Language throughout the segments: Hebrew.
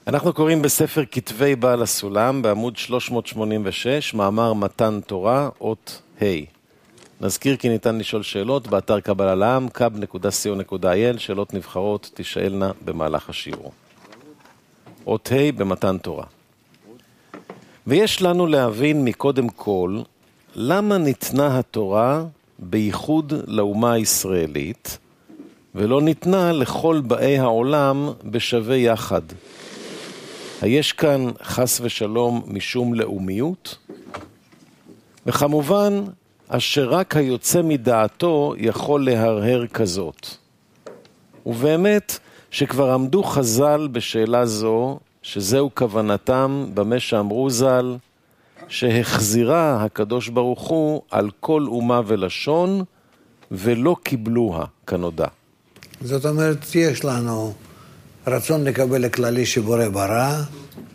אנחנו קוראים בספר כתבי בעל הסולם, בעמוד 386, מאמר מתן תורה, אות ה'. נזכיר כי ניתן לשאול שאלות באתר קבלה לעם, kab.co.il, שאלות נבחרות תשאלנה במהלך השיעור. אות ה' במתן תורה. ויש לנו להבין מקודם כל, למה ניתנה התורה בייחוד לאומה הישראלית, ולא ניתנה לכל באי העולם בשווה יחד. היש כאן חס ושלום משום לאומיות? וכמובן, אשר רק היוצא מדעתו יכול להרהר כזאת. ובאמת שכבר עמדו חז"ל בשאלה זו, שזהו כוונתם במה שאמרו ז"ל, שהחזירה הקדוש ברוך הוא על כל אומה ולשון, ולא קיבלוה כנודע. זאת אומרת, יש לנו רצון לקבל הכללי שבורא ברא,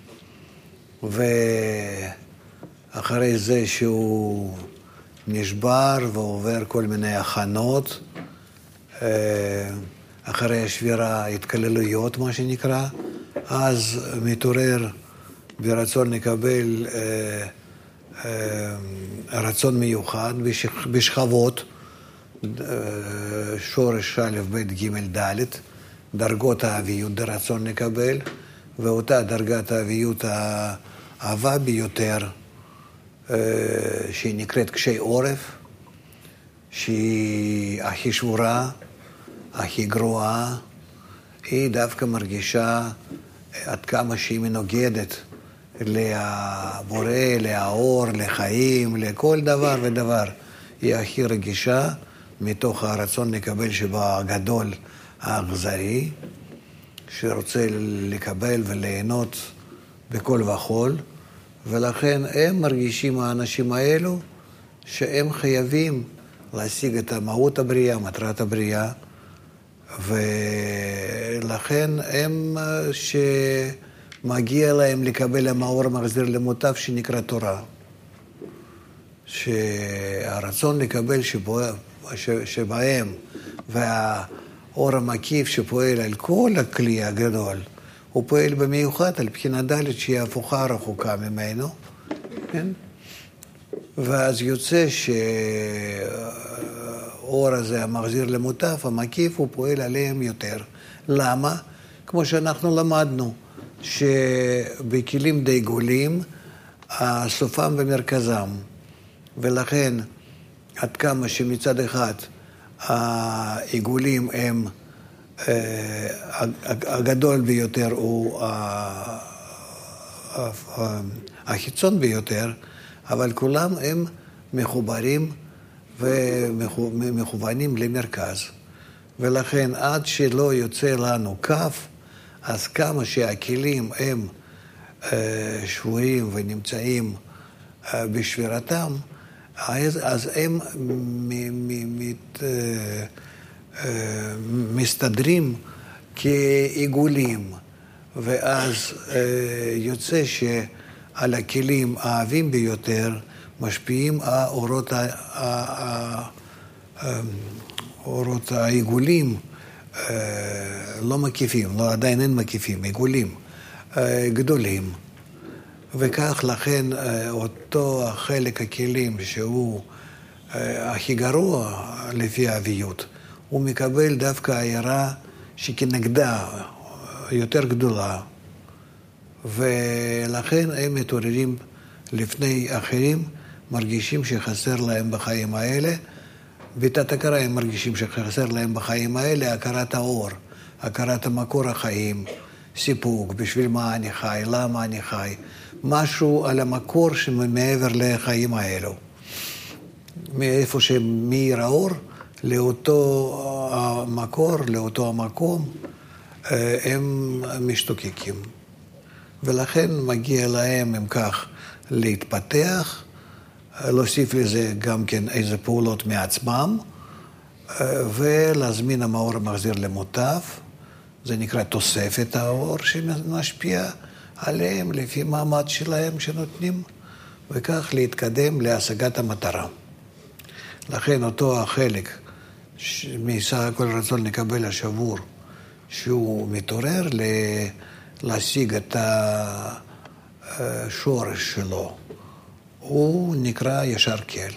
ואחרי זה שהוא נשבר ועובר כל מיני הכנות, אחרי השבירה התקללויות, מה שנקרא, אז מתעורר ברצון לקבל רצון מיוחד בשכבות, שורש א' ב' ג' ד', דרגות האביות דרצון לקבל, ואותה דרגת האביות האהבה ביותר, שהיא נקראת קשי עורף, שהיא הכי שבורה, הכי גרועה, היא דווקא מרגישה עד כמה שהיא מנוגדת לבורא, לאור, לחיים, לכל דבר ודבר. היא הכי רגישה מתוך הרצון לקבל שבה הגדול האכזרי, שרוצה לקבל וליהנות בכל וכל, ולכן הם מרגישים, האנשים האלו, שהם חייבים להשיג את מהות הבריאה, מטרת הבריאה, ולכן הם שמגיע להם לקבל המאור מחזיר למוטב שנקרא תורה. שהרצון לקבל שבהם והאור המקיף שפועל על כל הכלי הגדול, הוא פועל במיוחד על בחינה ד' שהיא הפוכה רחוקה ממנו, כן? ואז יוצא שהאור הזה המחזיר למוטף, המקיף, הוא פועל עליהם יותר. למה? כמו שאנחנו למדנו, שבכלים די גולים, סופם במרכזם. ולכן, עד כמה שמצד אחד העיגולים הם, הגדול ביותר הוא החיצון ביותר, אבל כולם הם מחוברים ומכוונים למרכז. ולכן, עד שלא יוצא לנו כף, אז כמה שהכלים הם שבויים ונמצאים בשבירתם, אז הם מסתדרים כעיגולים, ואז יוצא שעל הכלים האהבים ביותר משפיעים אורות העיגולים, לא מקיפים, לא, עדיין אין מקיפים, עיגולים גדולים. וכך לכן אותו החלק הכלים שהוא הכי גרוע לפי האביות, הוא מקבל דווקא העירה שכנגדה יותר גדולה, ולכן הם מתעוררים לפני אחרים, מרגישים שחסר להם בחיים האלה, בתת הכרה הם מרגישים שחסר להם בחיים האלה הכרת האור, הכרת המקור החיים, סיפוק, בשביל מה אני חי, למה אני חי, משהו על המקור שמעבר לחיים האלו. מאיפה שמאיר האור, לאותו המקור, לאותו המקום, הם משתוקקים. ולכן מגיע להם, אם כך, להתפתח, להוסיף לזה גם כן איזה פעולות מעצמם, ולהזמין המאור המחזיר למוטף, זה נקרא תוספת האור שמשפיע עליהם לפי מעמד שלהם שנותנים, וכך להתקדם להשגת המטרה. לכן אותו החלק מסך הכל רצון לקבל השבור, שהוא מתעורר להשיג את השורש שלו, הוא נקרא ישר כל.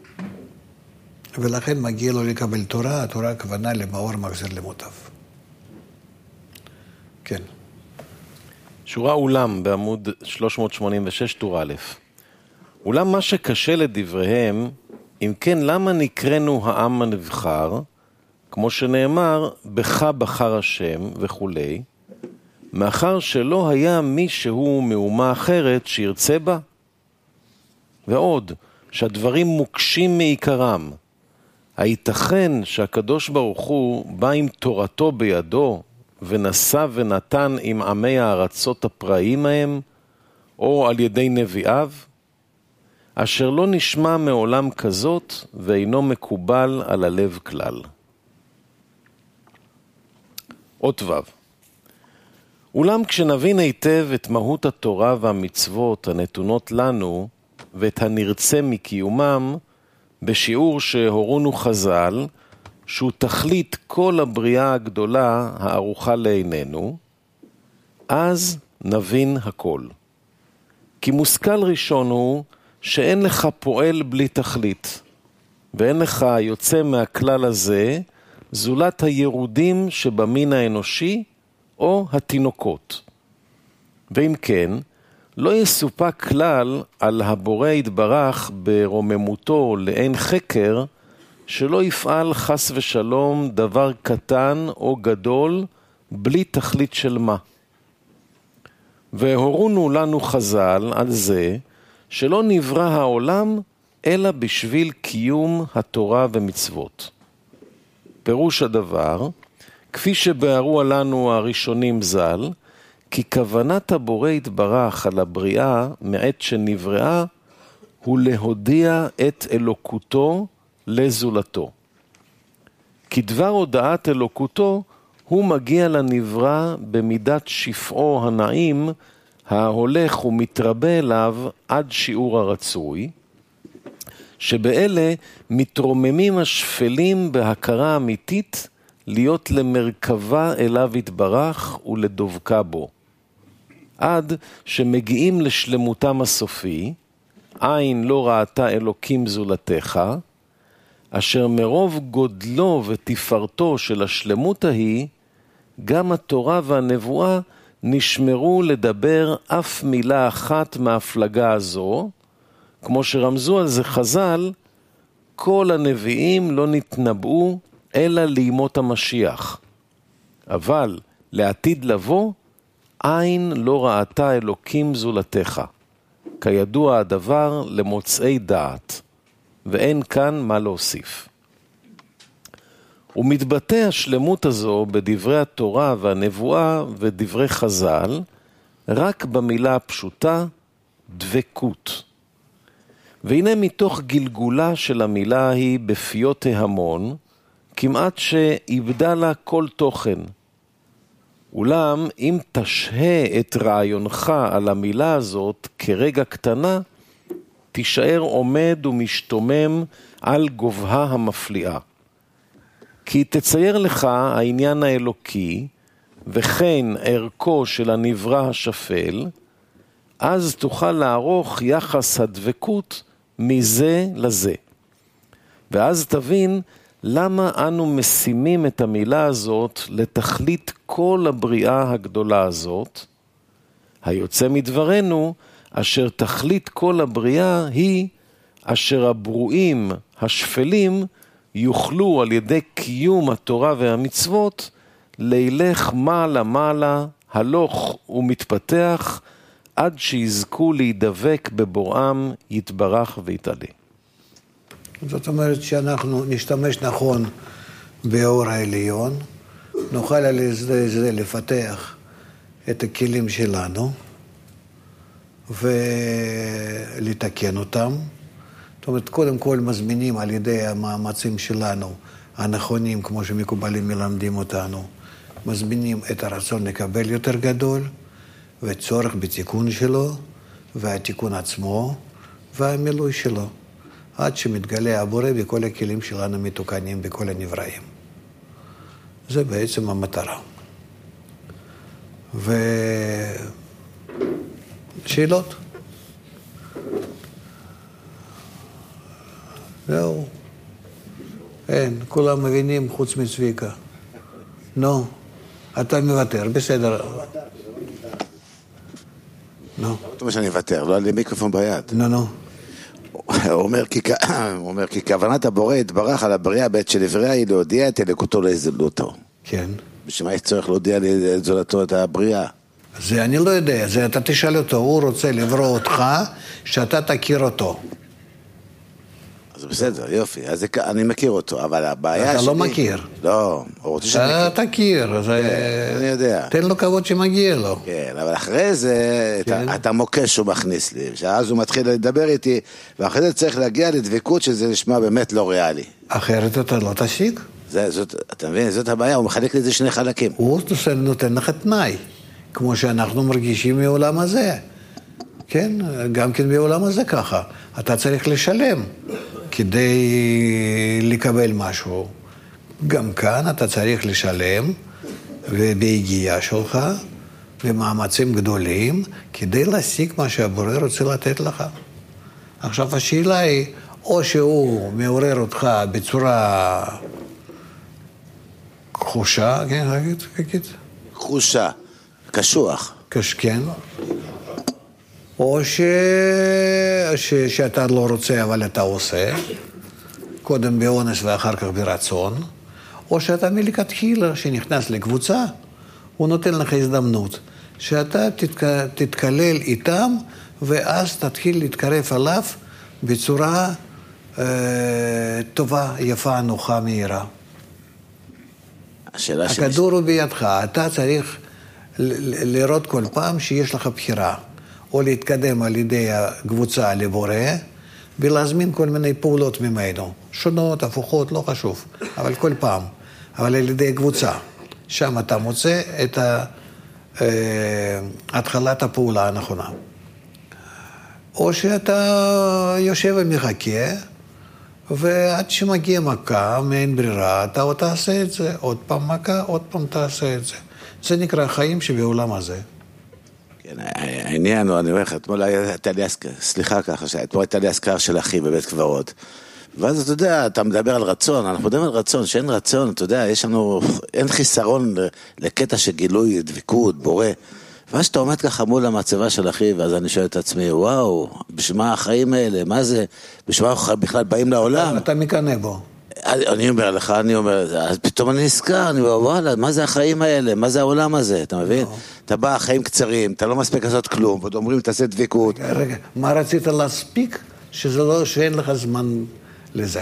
ולכן מגיע לו לקבל תורה, התורה הכוונה למאור מחזיר למוטב. כן. שורה אולם בעמוד 386 טור א'. אולם מה שקשה לדבריהם, אם כן למה נקראנו העם הנבחר, כמו שנאמר, בך בחר השם וכו', מאחר שלא היה מישהו מאומה אחרת שירצה בה. ועוד, שהדברים מוקשים מעיקרם. הייתכן שהקדוש ברוך הוא בא עם תורתו בידו, ונשא ונתן עם עמי הארצות הפראיים מהם, או על ידי נביאיו, אשר לא נשמע מעולם כזאת, ואינו מקובל על הלב כלל. אות ו'. אולם כשנבין היטב את מהות התורה והמצוות הנתונות לנו, ואת הנרצה מקיומם, בשיעור שהורונו חז"ל, שהוא תכלית כל הבריאה הגדולה הערוכה לעינינו, אז נבין הכל. כי מושכל ראשון הוא שאין לך פועל בלי תכלית, ואין לך יוצא מהכלל הזה זולת הירודים שבמין האנושי או התינוקות. ואם כן, לא יסופק כלל על הבורא יתברך ברוממותו לאין חקר, שלא יפעל חס ושלום דבר קטן או גדול בלי תכלית של מה. והורונו לנו חז"ל על זה שלא נברא העולם אלא בשביל קיום התורה ומצוות. פירוש הדבר, כפי שבארו לנו הראשונים ז"ל, כי כוונת הבורא יתברך על הבריאה מעת שנבראה, הוא להודיע את אלוקותו לזולתו. כי דבר הודעת אלוקותו, הוא מגיע לנברא במידת שפעו הנעים, ההולך ומתרבה אליו עד שיעור הרצוי, שבאלה מתרוממים השפלים בהכרה אמיתית, להיות למרכבה אליו יתברך ולדבקה בו. עד שמגיעים לשלמותם הסופי, עין לא ראתה אלוקים זולתך, אשר מרוב גודלו ותפארתו של השלמות ההיא, גם התורה והנבואה נשמרו לדבר אף מילה אחת מהפלגה הזו, כמו שרמזו על זה חז"ל, כל הנביאים לא נתנבאו אלא לימות המשיח. אבל לעתיד לבוא, עין לא ראתה אלוקים זולתך. כידוע הדבר למוצאי דעת, ואין כאן מה להוסיף. ומתבטא השלמות הזו בדברי התורה והנבואה ודברי חז"ל, רק במילה הפשוטה, דבקות. והנה מתוך גלגולה של המילה היא בפיות ההמון, כמעט שאיבדה לה כל תוכן. אולם אם תשהה את רעיונך על המילה הזאת כרגע קטנה, תישאר עומד ומשתומם על גובהה המפליאה. כי תצייר לך העניין האלוקי, וכן ערכו של הנברא השפל, אז תוכל לערוך יחס הדבקות מזה לזה. ואז תבין למה אנו משימים את המילה הזאת לתכלית כל הבריאה הגדולה הזאת, היוצא מדברנו, אשר תכלית כל הבריאה היא אשר הברואים השפלים יוכלו על ידי קיום התורה והמצוות לילך מעלה מעלה, הלוך ומתפתח, עד שיזכו להידבק בבוראם יתברך ויתעלה. זאת אומרת שאנחנו נשתמש נכון באור העליון, נוכל על זה לפתח את הכלים שלנו ולתקן אותם. זאת אומרת, קודם כל מזמינים על ידי המאמצים שלנו הנכונים, כמו שמקובלים מלמדים אותנו, מזמינים את הרצון לקבל יותר גדול, וצורך בתיקון שלו, והתיקון עצמו, והמילוי שלו, עד שמתגלה הבורא וכל הכלים שלנו מתוקנים בכל הנבראים. זה בעצם המטרה. שאלות? זהו. אין, כולם מבינים חוץ מצביקה. נו, אתה מוותר, בסדר. נו. אתה אומר שאני מוותר, לא היה לי מיקרופון ביד. נו. הוא אומר כי כוונת הבורא התברך על הבריאה בעת של עבריה היא להודיע את אלוקותו לזולתו. כן. בשביל מה יש צורך להודיע לזולתו את הבריאה? זה אני לא יודע, זה אתה תשאל אותו, הוא רוצה לברוא אותך, שאתה תכיר אותו. אז בסדר, יופי, אז אני מכיר אותו, אבל הבעיה אתה שלי... לא מכיר. לא, הוא רוצה שאני מכיר. אתה תכיר, אני יודע. תן לו כבוד שמגיע לו. כן, אבל אחרי זה, אתה מוקש שהוא מכניס לי, שאז הוא מתחיל לדבר איתי, ואחרי זה צריך להגיע לדבקות שזה נשמע באמת לא ריאלי. אחרת אתה לא תשיג. אתה מבין, זאת הבעיה, הוא מחלק לי את זה שני חלקים. הוא נותן לך תנאי, כמו שאנחנו מרגישים מעולם הזה. כן, גם כן בעולם הזה ככה. אתה צריך לשלם כדי לקבל משהו. גם כאן אתה צריך לשלם, ובהגיעה שלך, במאמצים גדולים, כדי להשיג מה שהבורא רוצה לתת לך. עכשיו השאלה היא, או שהוא מעורר אותך בצורה חושה, כן, תגיד? חושה, קשוח. כן. או שאתה לא רוצה אבל אתה עושה, קודם באונס ואחר כך ברצון, או שאתה מלכתחילה שנכנס לקבוצה, הוא נותן לך הזדמנות, שאתה תתקלל איתם, ואז תתחיל להתקרב עליו בצורה טובה, יפה, נוחה, מהירה. הכדור הוא בידך, אתה צריך לראות כל פעם שיש לך בחירה, או להתקדם על ידי הקבוצה לבורא, ולהזמין כל מיני פעולות ממנו, שונות, הפוכות, לא חשוב, אבל כל פעם, אבל על ידי קבוצה. שם אתה מוצא את התחלת הפעולה הנכונה. או שאתה יושב ומחכה, ועד שמגיע מכה, מאין ברירה, אתה עוד תעשה את זה, עוד פעם מכה, עוד פעם תעשה את זה. זה נקרא חיים שבעולם הזה. כן, העניין הוא, אני אומר לך, אתמול הייתה לי סליחה ככה, אתמול הייתה לי אזכרה של אחי בבית קברות, ואז אתה יודע, אתה מדבר על רצון, אנחנו מדברים על רצון, שאין רצון, אתה יודע, יש לנו, אין חיסרון לקטע של גילוי, דבקות, בורא, ואז שאתה עומד ככה מול המצבה של אחי, ואז אני שואל את עצמי, וואו, בשביל מה החיים האלה, מה זה, בשביל מה בכלל באים לעולם? אתה מקנא בו. אני אומר לך, אז פתאום אני נזכר, אני אומר, וואלה, מה זה החיים האלה? מה זה העולם הזה? אתה מבין? אתה בא, חיים קצרים, אתה לא מספיק לעשות כלום, ועוד אומרים, תעשה דבקות. רגע, מה רצית להספיק? שזה לא, שאין לך זמן לזה.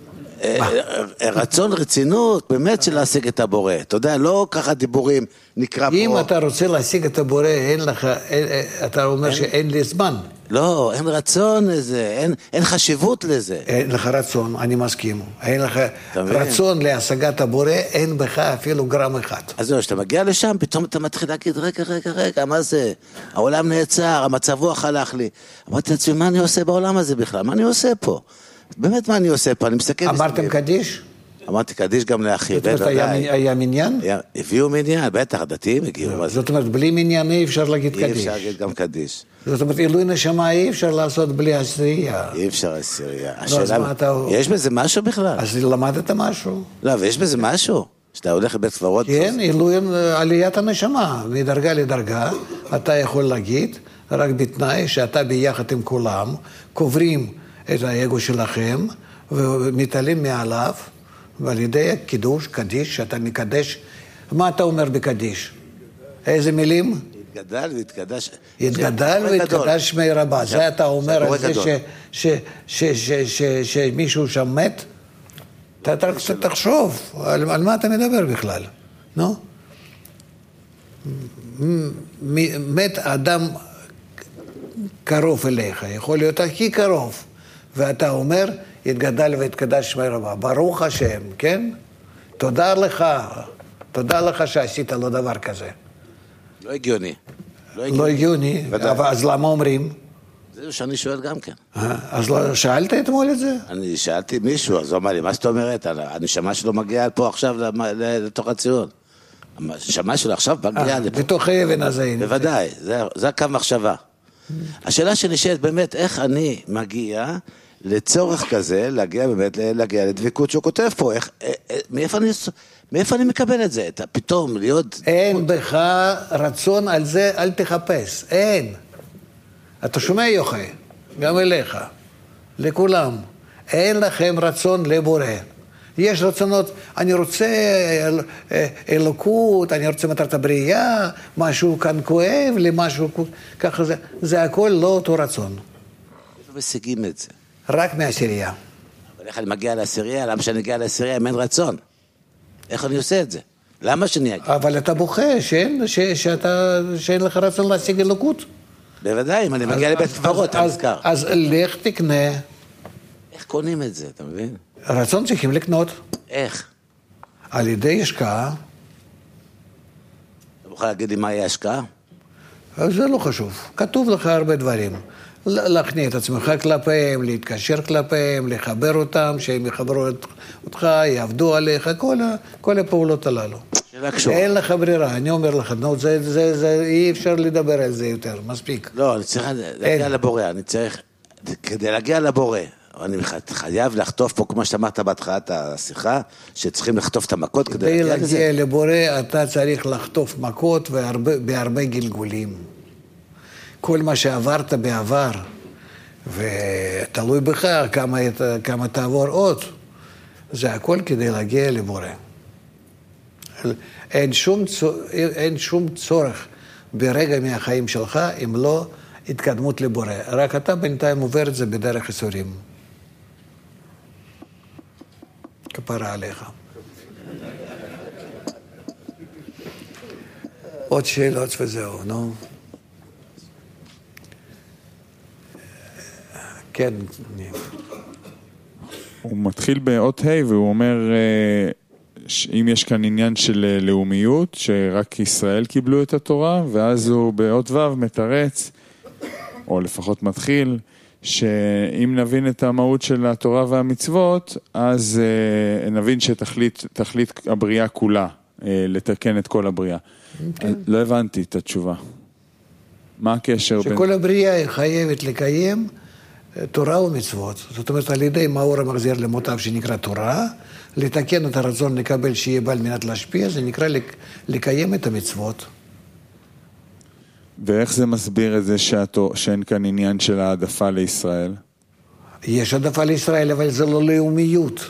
רצון, רצינות, באמת של להשיג את הבורא. אתה יודע, לא ככה דיבורים, נקרא פה. אם אתה רוצה להשיג את הבורא, אין לך, אתה אומר שאין לי זמן. לא, אין רצון לזה, אין חשיבות לזה. אין לך רצון, אני מסכים. אין לך רצון להשגת הבורא, אין בך אפילו גרם אחד. אז זהו, כשאתה מגיע לשם, פתאום אתה מתחיל להגיד, רגע, מה זה? העולם נעצר, המצב רוח הלך לי. אמרתי לעצמי, מה אני עושה בעולם הזה בכלל? מה אני עושה פה? באמת מה אני עושה פה? אני מסתכל... אמרתם קדיש? אמרתי קדיש גם לאחי. זאת אומרת, היה מניין? הביאו מניין, בטח, הדתיים הגיעו. זאת אומרת, בלי מניין אי אפשר להגיד קדיש. אי אפשר להגיד גם קדיש. זאת אומרת, עילוי נשמה אי אפשר לעשות בלי עשירייה. אי אפשר עשירייה. יש בזה משהו בכלל? אז למדת משהו. לא, ויש בזה משהו? שאתה הולך לבית קברות? כן, עילוי עליית הנשמה. מדרגה לדרגה, אתה יכול להגיד, רק בתנאי שאתה ביחד עם כולם, קוברים את האגו שלכם, ומתעלים מעליו, ועל ידי קידוש, קדיש, שאתה מקדש. מה אתה אומר בקדיש? איזה מילים? התגדל והתקדש. התגדל והתקדש שמי רבה. זה אתה אומר על זה שמישהו שם מת? אתה תחשוב, על מה אתה מדבר בכלל? נו? מת אדם קרוב אליך, יכול להיות הכי קרוב. ואתה אומר, התגדל והתקדש שמי רבה. ברוך השם, כן? תודה לך שעשית לו דבר כזה. לא הגיוני. לא הגיוני, אבל אז למה אומרים? זה שאני שואל גם כן. אז לא שאלת אתמול את זה? אני שאלתי מישהו, אז הוא אמר לי, מה זאת אומרת? הנשמה שלו מגיעה פה עכשיו לתוך הציון. הנשמה שלו עכשיו מגיעה לפה. בתוך האבן הזה. בוודאי, זה הקו מחשבה. השאלה שנשאלת באמת, איך אני מגיע לצורך כזה, להגיע לדבקות שהוא כותב פה, מאיפה אני מקבל את זה? פתאום להיות... אין בך רצון על זה, אל תחפש, אין. אתה שומע יוחאי, גם אליך, לכולם. אין לכם רצון לבורא. יש רצונות, אני רוצה אלוקות, אני רוצה מטרת הבריאה, משהו כאן כואב לי, משהו ככה זה הכל לא אותו רצון. איפה משיגים את זה? רק מהעשירייה. אבל איך אני מגיע לעשירייה? למה שאני אגיע לעשירייה אם אין רצון? איך אני עושה את זה? למה שאני אגיע? אבל אתה בוכה שאין לך רצון להשיג אלוקות. בוודאי, אם אני מגיע לבית קברות, אתה נזכר. אז לך תקנה. איך קונים את זה, אתה מבין? רצון צריכים לקנות. איך? על ידי השקעה. אתה מוכן להגיד לי מה יהיה השקעה? זה לא חשוב. כתוב לך הרבה דברים. להכניע את עצמך כלפיהם, להתקשר כלפיהם, לחבר אותם, שהם יחברו אותך, יעבדו עליך, כל הפעולות הללו. אין לך ברירה, אני אומר לך, אי אפשר לדבר על זה יותר, מספיק. לא, אני צריך להגיע לבורא, כדי להגיע לבורא, אני חייב לחטוף פה, כמו שאמרת בהתחלת השיחה, שצריכים לחטוף את המכות כדי להגיע לבורא, אתה צריך לחטוף מכות בהרבה גלגולים. כל מה שעברת בעבר, ותלוי בך כמה תעבור עוד, זה הכל כדי להגיע לבורא. אין שום צורך ברגע מהחיים שלך אם לא התקדמות לבורא. רק אתה בינתיים עובר את זה בדרך ייסורים. כפרה עליך. עוד שאלות וזהו, נו. כן. הוא מתחיל באות ה' והוא אומר, אם יש כאן עניין של לאומיות, שרק ישראל קיבלו את התורה, ואז הוא באות ו' מתרץ, או לפחות מתחיל, שאם נבין את המהות של התורה והמצוות, אז נבין שתכלית הבריאה כולה, לתקן את כל הבריאה. לא הבנתי את התשובה. מה הקשר בין... שכל הבריאה היא חייבת לקיים תורה ומצוות. זאת אומרת, על ידי מאור המחזיר למותיו שנקרא תורה, לתקן את הרצון לקבל שיהיה בעל מנת להשפיע, זה נקרא לקיים את המצוות. ואיך זה מסביר את זה שאין כאן עניין של העדפה לישראל? יש העדפה לישראל, אבל זה לא לאומיות.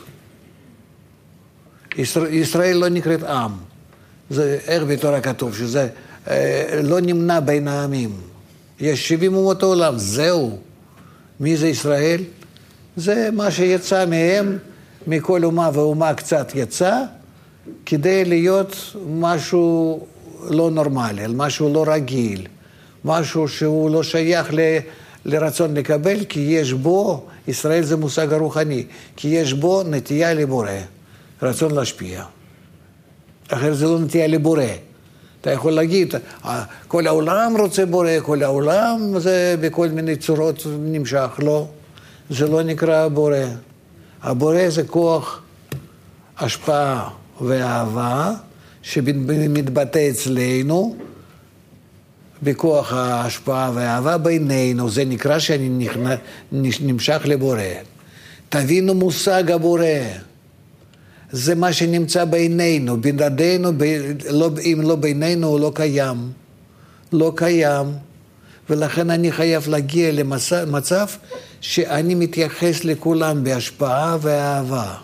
ישראל לא נקראת עם. זה איך בתורה כתוב, שזה לא נמנע בין העמים. יש 70 אומות העולם, זהו. מי זה ישראל? זה מה שיצא מהם, מכל אומה ואומה קצת יצא, כדי להיות משהו לא נורמלי, משהו לא רגיל, משהו שהוא לא שייך לרצון לקבל, כי יש בו, ישראל זה מושג הרוחני, כי יש בו נטייה לבורא, רצון להשפיע. אחרת זה לא נטייה לבורא. אתה יכול להגיד, כל העולם רוצה בורא, כל העולם זה בכל מיני צורות נמשך, לא. זה לא נקרא בורא. הבורא זה כוח השפעה ואהבה, שמתבטא אצלנו, בכוח ההשפעה והאהבה בינינו, זה נקרא שאני נמשך לבורא. תבינו מושג הבורא. זה מה שנמצא בינינו, בלעדינו, אם לא בינינו הוא לא קיים. לא קיים. ולכן אני חייב להגיע למצב שאני מתייחס לכולם בהשפעה ואהבה.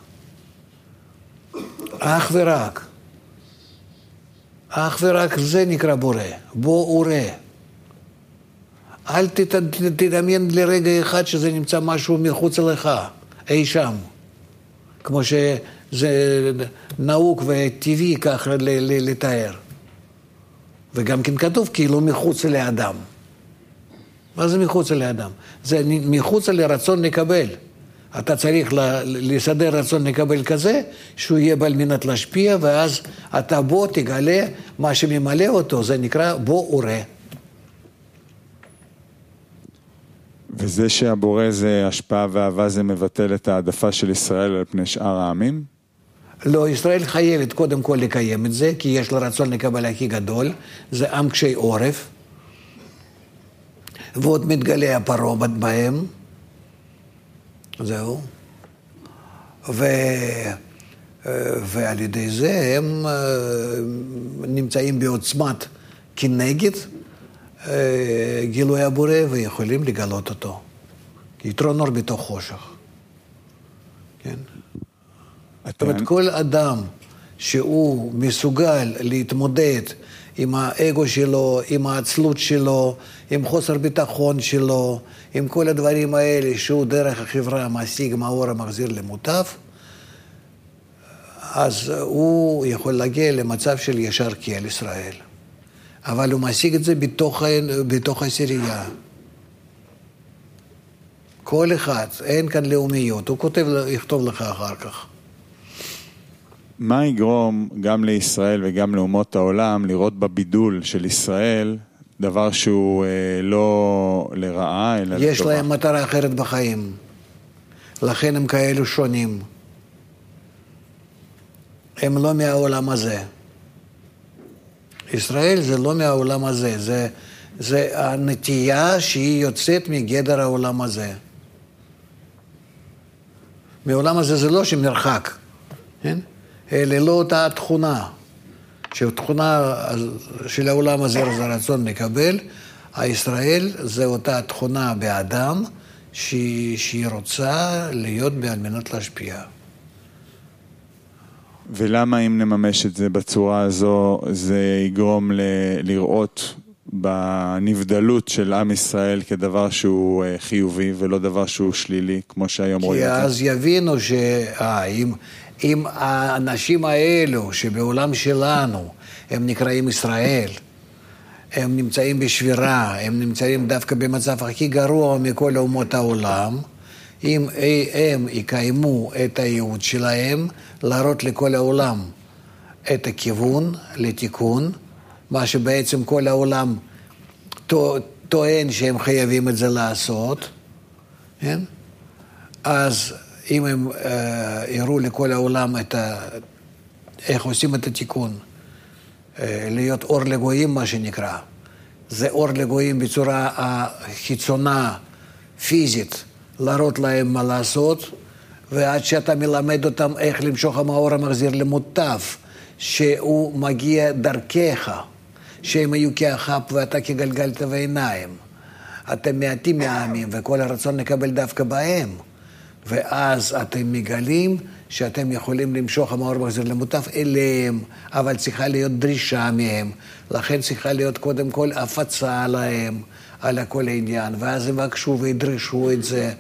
אך ורק. אך ורק זה נקרא בורא. בוא ורא. אל תדמיין לרגע אחד שזה נמצא משהו מחוץ לך, אי שם. כמו שזה נהוג וטבעי ככה לתאר. וגם כן כתוב כאילו מחוץ לאדם. מה זה מחוץ לאדם? זה מחוץ לרצון לקבל. אתה צריך לסדר רצון לקבל כזה, שהוא יהיה בעל מנת להשפיע, ואז אתה בוא תגלה מה שממלא אותו, זה נקרא בוא ורא. וזה שהבורא זה השפעה ואהבה, זה מבטל את העדפה של ישראל על פני שאר העמים? לא, ישראל חייבת קודם כל לקיים את זה, כי יש לה רצון לקבל הכי גדול, זה עם קשי עורף, ועוד מתגלה הפרעה בהם, זהו, ועל ידי זה הם נמצאים בעוצמת כנגד גילוי הבורא ויכולים לגלות אותו. יתרון אור בתוך חושך. כן? זאת אומרת, כל אדם שהוא מסוגל להתמודד עם האגו שלו, עם העצלות שלו, עם חוסר ביטחון שלו, עם כל הדברים האלה שהוא דרך החברה משיג מהאור המחזיר למוטב, אז הוא יכול להגיע למצב של ישר כאל ישראל. אבל הוא משיג את זה בתוך הסירייה. כל אחד, אין כאן לאומיות, הוא יכתוב לך אחר כך. מה יגרום גם לישראל וגם לאומות העולם לראות בבידול של ישראל דבר שהוא לא לרעה אלא לטובה? יש להם מטרה אחרת בחיים, לכן הם כאלו שונים. הם לא מהעולם הזה. ישראל זה לא מהעולם הזה, זה הנטייה שהיא יוצאת מגדר העולם הזה. מעולם הזה זה לא שמרחק, כן? אלא לא אותה תכונה, שהתכונה של העולם הזה זה רצון לקבל, הישראל זה אותה תכונה באדם שהיא רוצה להיות על מנת להשפיע. ולמה אם נממש את זה בצורה הזו, זה יגרום לראות בנבדלות של עם ישראל כדבר שהוא חיובי ולא דבר שהוא שלילי, כמו שהיום רואים את זה? כי אז יבינו אם האנשים האלו שבעולם שלנו הם נקראים ישראל, הם נמצאים בשבירה, הם נמצאים דווקא במצב הכי גרוע מכל אומות העולם, אם הם יקיימו את הייעוד שלהם, להראות לכל העולם את הכיוון לתיקון, מה שבעצם כל העולם טוען שהם חייבים את זה לעשות, כן? אז אם הם יראו לכל העולם איך עושים את התיקון, להיות אור לגויים מה שנקרא, זה אור לגויים בצורה החיצונה, פיזית, להראות להם מה לעשות, ועד שאתה מלמד אותם איך למשוך המאור המחזיר למוטב, שהוא מגיע דרכך, שהם היו כאחת ואתה כגלגלת ועיניים. אתם מעטים מהעמים וכל הרצון לקבל דווקא בהם. ואז אתם מגלים שאתם יכולים למשוך המאור המחזיר למוטב אליהם, אבל צריכה להיות דרישה מהם. לכן צריכה להיות קודם כל הפצה עליהם, על הכל העניין. ואז הם בקשו וידרשו את זה.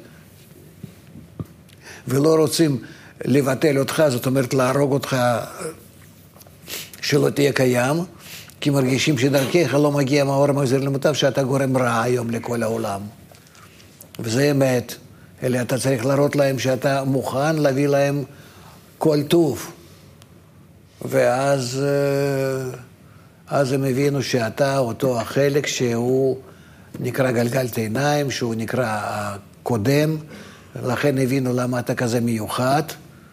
ולא רוצים לבטל אותך, זאת אומרת להרוג אותך שלא תהיה קיים, כי מרגישים שדרכך לא מגיע מאור המחזיר למוטב, שאתה גורם רע היום לכל העולם. וזה אמת. אלא אתה צריך להראות להם שאתה מוכן להביא להם כל טוב. ואז הם הבינו שאתה אותו החלק שהוא נקרא גלגלת עיניים, שהוא נקרא קודם, לכן הבינו למה אתה כזה מיוחד,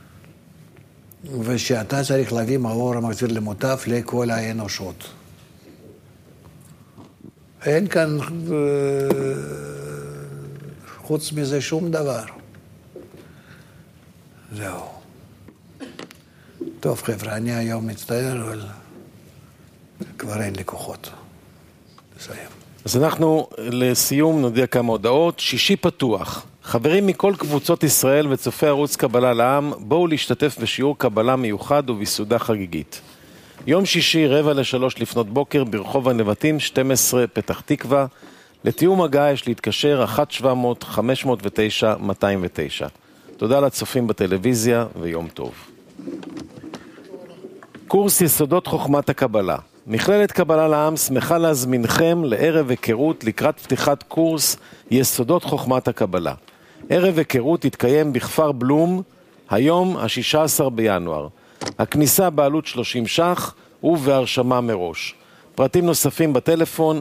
ושאתה צריך להביא מאור המחזיר למוטב לכל האנושות. אין כאן חוץ מזה שום דבר. זהו. טוב חבר'ה, אני היום מצטער, אבל כבר אין לי כוחות. נסיים. אז אנחנו לסיום נודיע כמה הודעות. שישי פתוח. חברים מכל קבוצות ישראל וצופי ערוץ קבלה לעם, בואו להשתתף בשיעור קבלה מיוחד ובסעודה חגיגית. יום שישי 2:45 לפנות בוקר ברחוב הנבטים 12 פתח תקווה. לתיאום הגעה יש להתקשר 1-700-509-209. תודה לצופים בטלוויזיה ויום טוב. קורס יסודות חוכמת הקבלה. מכללת קבלה לעם שמחה להזמינכם לערב היכרות לקראת פתיחת קורס יסודות חוכמת הקבלה. ערב היכרות יתקיים בכפר בלום היום ה-16 בינואר. הכניסה בעלות 30 ש"ח ובהרשמה מראש. פרטים נוספים בטלפון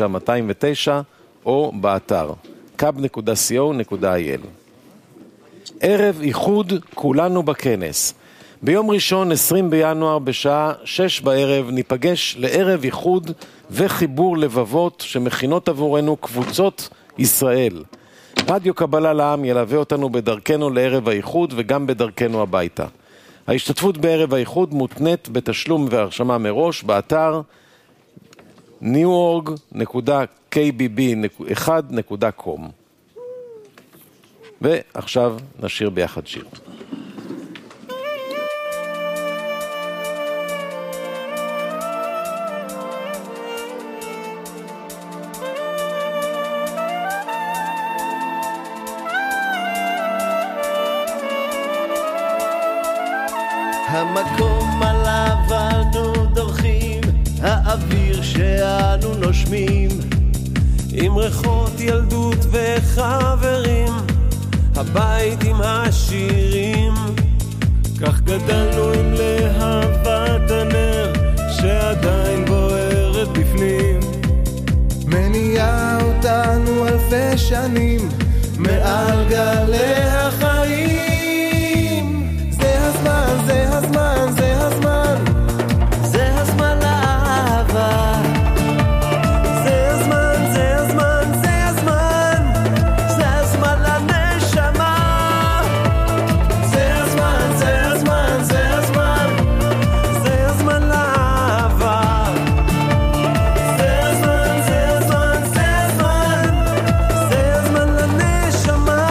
1-700-509-209 או באתר kab.co.il. ערב איחוד, כולנו בכנס. ביום ראשון 20 בינואר בשעה 6 בערב ניפגש לערב איחוד וחיבור לבבות שמכינות עבורנו קבוצות ישראל. רדיו קבלה לעם ילווה אותנו בדרכנו לערב האיחוד וגם בדרכנו הביתה. ההשתתפות בערב האיחוד מותנית בתשלום והרשמה מראש באתר neworg.kbb1.com. ועכשיו נשיר ביחד שיר. המקום עליו אנו דורכים, האוויר שאנו נושמים, עם ריחות ילדות וחברים, הבית עם השירים. כך גדלנו עם להבת הנר שעדיין בוערת בפנים, מניעה אותנו אלפי שנים מעל גלי החיים. זה הזמן, זה הזמן, זה הזמן, זה הזמן לאהבה. זה הזמן, זה הזמן, זה הזמן, זה הזמן לנשמה. זה הזמן, זה הזמן, זה הזמן, זה הזמן לאהבה. זה הזמן, זה הזמן, זה הזמן, זה הזמן לנשמה.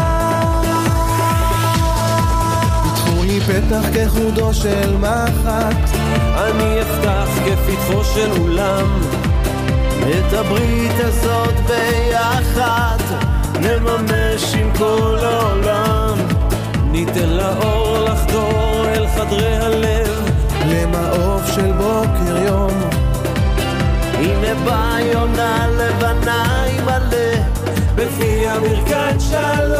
פתחו לי פתח כחודו של מחט, אני אפתח כפתחו של אולם. את הברית הזאת ביחד נממש עם כל העולם. ניתן לאור לחדור אל חדרי הלב, למעוף של בוקר יום. הנה באה יונה לבנה עם מלא, בפי המרכז שלום.